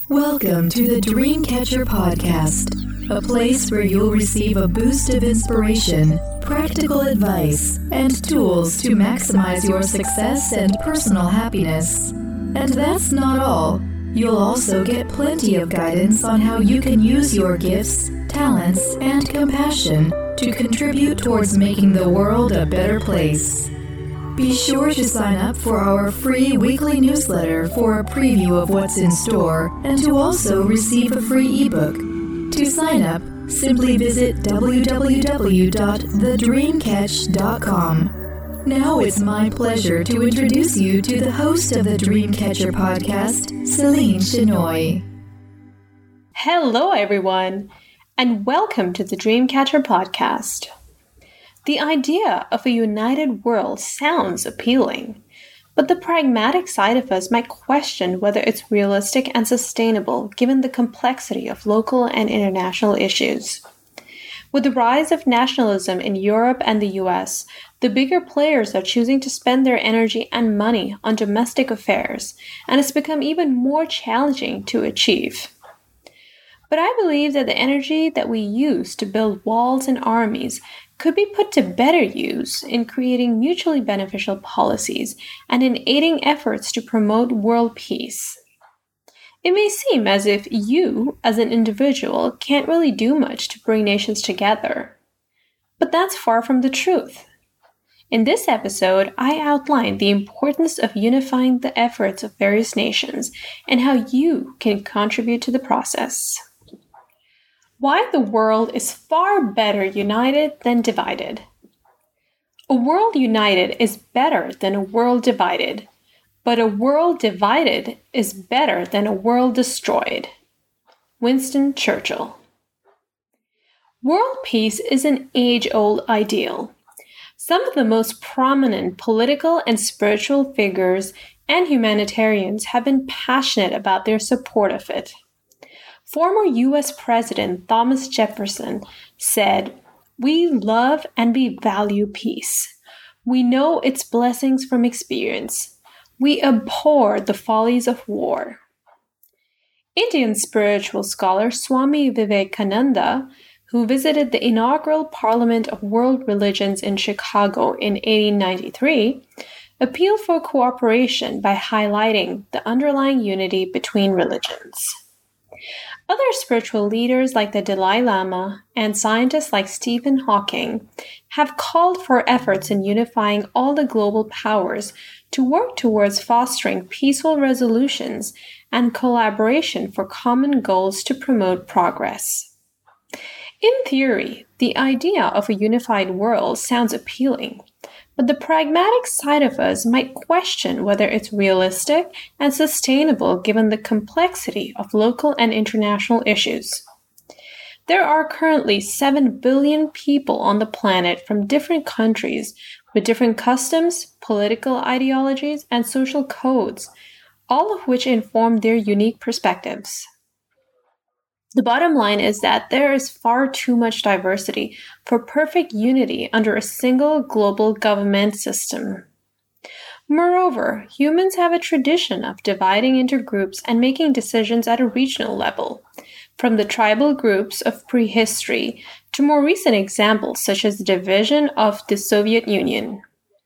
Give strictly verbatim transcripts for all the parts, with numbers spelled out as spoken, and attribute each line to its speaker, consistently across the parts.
Speaker 1: Welcome to the Dreamcatcher Podcast, a place where you'll receive a boost of inspiration, practical advice, and tools to maximize your success and personal happiness. And that's not all. You'll also get plenty of guidance on how you can use your gifts, talents, and compassion to contribute towards making the world a better place. Be sure to sign up for our free weekly newsletter for a preview of what's in store and to also receive a free ebook. To sign up, simply visit w w w dot the dream catch dot com. Now it's my pleasure to introduce you to the host of the Dreamcatcher Podcast, Celine Chenoy.
Speaker 2: Hello, everyone, and welcome to the Dreamcatcher Podcast. The idea of a united world sounds appealing, but the pragmatic side of us might question whether it's realistic and sustainable given the complexity of local and international issues. With the rise of nationalism in Europe and the U S, the bigger players are choosing to spend their energy and money on domestic affairs, and it's become even more challenging to achieve. But I believe that the energy that we use to build walls and armies could be put to better use in creating mutually beneficial policies and in aiding efforts to promote world peace. It may seem as if you, as an individual, can't really do much to bring nations together. But that's far from the truth. In this episode, I outline the importance of unifying the efforts of various nations and how you can contribute to the process. Why the world is far better united than divided. A world united is better than a world divided, but a world divided is better than a world destroyed. Winston Churchill. World peace is an age-old ideal. Some of the most prominent political and spiritual figures and humanitarians have been passionate about their support of it. Former U S President Thomas Jefferson said, "We love and we value peace. We know its blessings from experience. We abhor the follies of war." Indian spiritual scholar Swami Vivekananda, who visited the inaugural Parliament of World Religions in Chicago in eighteen ninety-three, appealed for cooperation by highlighting the underlying unity between religions. Other spiritual leaders like the Dalai Lama and scientists like Stephen Hawking have called for efforts in unifying all the global powers to work towards fostering peaceful resolutions and collaboration for common goals to promote progress. In theory, the idea of a unified world sounds appealing, but the pragmatic side of us might question whether it's realistic and sustainable given the complexity of local and international issues. There are currently seven billion people on the planet from different countries with different customs, political ideologies, and social codes, all of which inform their unique perspectives. The bottom line is that there is far too much diversity for perfect unity under a single global government system. Moreover, humans have a tradition of dividing into groups and making decisions at a regional level, from the tribal groups of prehistory to more recent examples such as the division of the Soviet Union.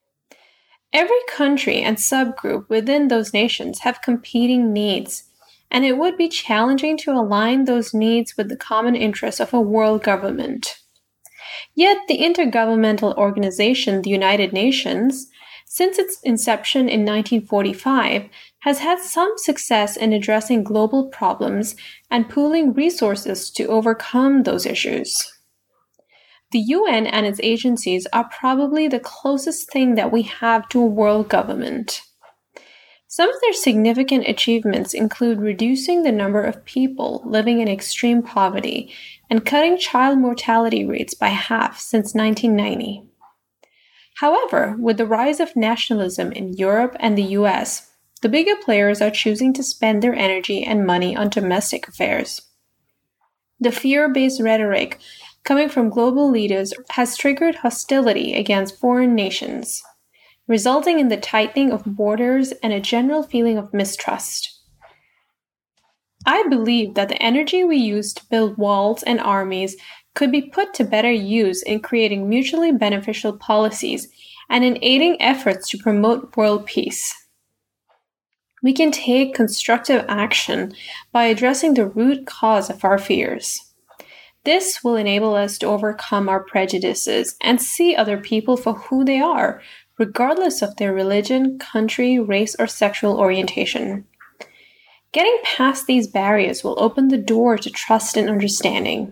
Speaker 2: Every country and subgroup within those nations have competing needs, and it would be challenging to align those needs with the common interests of a world government. Yet the intergovernmental organization, the United Nations, since its inception in nineteen forty-five, has had some success in addressing global problems and pooling resources to overcome those issues. The U N and its agencies are probably the closest thing that we have to a world government. Some of their significant achievements include reducing the number of people living in extreme poverty and cutting child mortality rates by half since nineteen ninety. However, with the rise of nationalism in Europe and the U S, the bigger players are choosing to spend their energy and money on domestic affairs. The fear-based rhetoric coming from global leaders has triggered hostility against foreign nations, resulting in the tightening of borders and a general feeling of mistrust. I believe that the energy we use to build walls and armies could be put to better use in creating mutually beneficial policies and in aiding efforts to promote world peace. We can take constructive action by addressing the root cause of our fears. This will enable us to overcome our prejudices and see other people for who they are, regardless of their religion, country, race, or sexual orientation. Getting past these barriers will open the door to trust and understanding.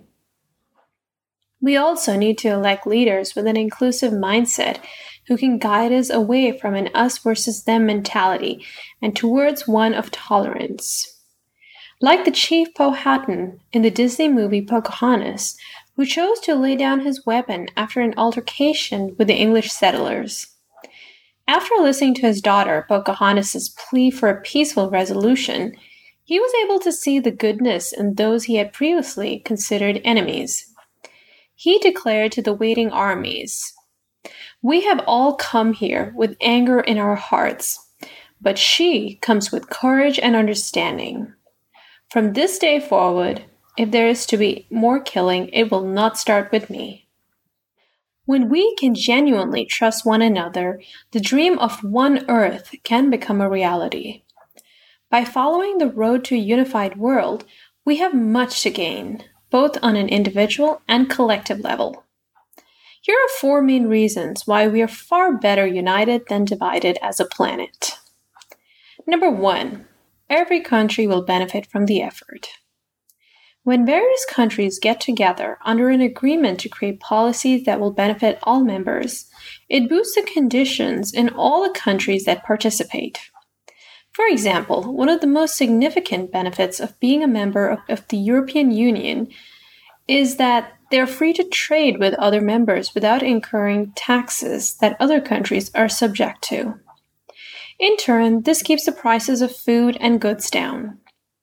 Speaker 2: We also need to elect leaders with an inclusive mindset who can guide us away from an us versus them mentality and towards one of tolerance. Like the Chief Powhatan in the Disney movie Pocahontas, who chose to lay down his weapon after an altercation with the English settlers. After listening to his daughter Pocahontas' plea for a peaceful resolution, he was able to see the goodness in those he had previously considered enemies. He declared to the waiting armies, "We have all come here with anger in our hearts, but she comes with courage and understanding. From this day forward, if there is to be more killing, it will not start with me." When we can genuinely trust one another, the dream of one Earth can become a reality. By following the road to a unified world, we have much to gain, both on an individual and collective level. Here are four main reasons why we are far better united than divided as a planet. Number one, every country will benefit from the effort. When various countries get together under an agreement to create policies that will benefit all members, it boosts the conditions in all the countries that participate. For example, one of the most significant benefits of being a member of, of the European Union is that they're free to trade with other members without incurring taxes that other countries are subject to. In turn, this keeps the prices of food and goods down.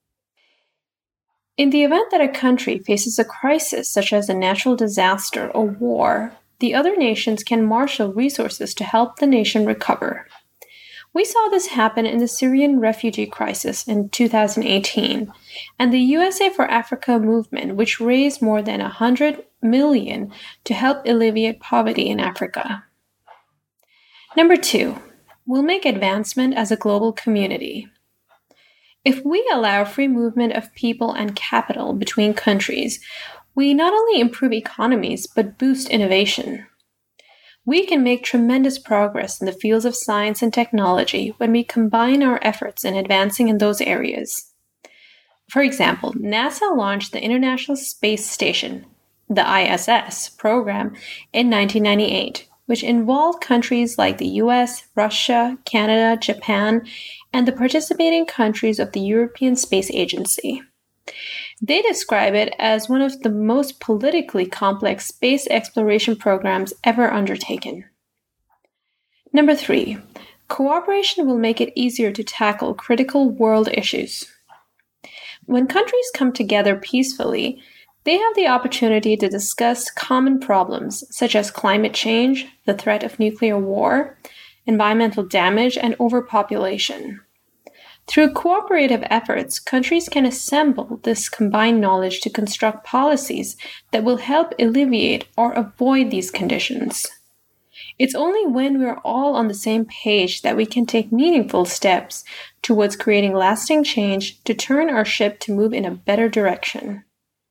Speaker 2: In the event that a country faces a crisis such as a natural disaster or war, the other nations can marshal resources to help the nation recover. We saw this happen in the Syrian refugee crisis in two thousand eighteen, and the U S A for Africa movement, which raised more than one hundred million dollars to help alleviate poverty in Africa. Number two, we'll make advancement as a global community. If we allow free movement of people and capital between countries, we not only improve economies but boost innovation. We can make tremendous progress in the fields of science and technology when we combine our efforts in advancing in those areas. For example, NASA launched the International Space Station, the I S S, program in nineteen ninety-eight, which involved countries like the U S, Russia, Canada, Japan, and the participating countries of the European Space Agency. They describe it as one of the most politically complex space exploration programs ever undertaken. Number three, cooperation will make it easier to tackle critical world issues. When countries come together peacefully, they have the opportunity to discuss common problems such as climate change, the threat of nuclear war, environmental damage, and overpopulation. Through cooperative efforts, countries can assemble this combined knowledge to construct policies that will help alleviate or avoid these conditions. It's only when we're all on the same page that we can take meaningful steps towards creating lasting change to turn our ship to move in a better direction.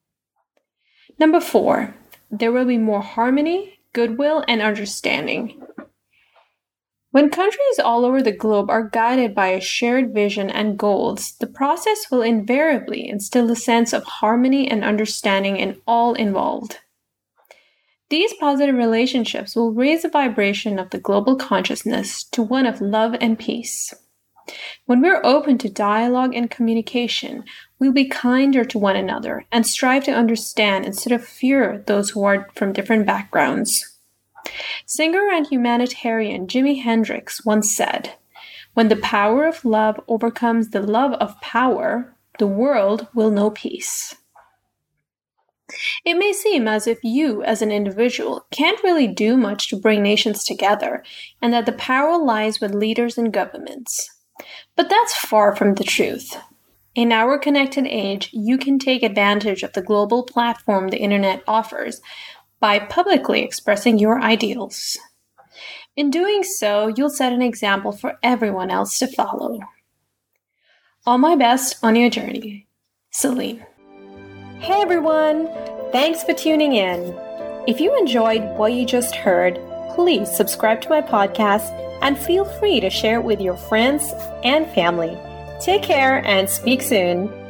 Speaker 2: Number four, there will be more harmony, goodwill, and understanding. When countries all over the globe are guided by a shared vision and goals, the process will invariably instill a sense of harmony and understanding in all involved. These positive relationships will raise the vibration of the global consciousness to one of love and peace. When we're open to dialogue and communication, we'll be kinder to one another and strive to understand instead of fear those who are from different backgrounds. Singer and humanitarian Jimi Hendrix once said, "When the power of love overcomes the love of power, the world will know peace." It may seem as if you, as an individual, can't really do much to bring nations together, and that the power lies with leaders and governments. But that's far from the truth. In our connected age, you can take advantage of the global platform the internet offers by publicly expressing your ideals. In doing so, you'll set an example for everyone else to follow. All my best on your journey. Celine. Hey everyone! Thanks for tuning in. If you enjoyed what you just heard, please subscribe to my podcast and feel free to share it with your friends and family. Take care and speak soon.